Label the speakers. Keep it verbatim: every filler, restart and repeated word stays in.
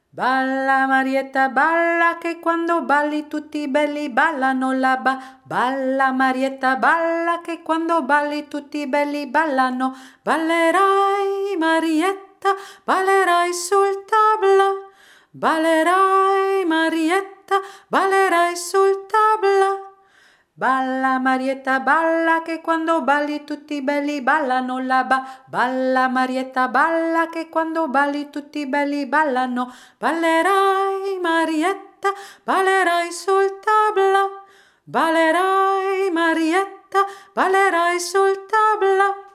Speaker 1: Balla Marietta, balla che quando balli tutti belli ballano la ba. Balla Marietta, balla che quando balli tutti belli ballano. Ballerai Marietta, ballerai sul tabla. Ballerai Marietta, ballerai sul tabla. Balla Marietta, balla che quando balli tutti belli ballano la ba. Balla Marietta, balla che quando balli tutti belli ballano. Ballerai Marietta, ballerai sul tabla. Ballerai Marietta, ballerai sul tabla.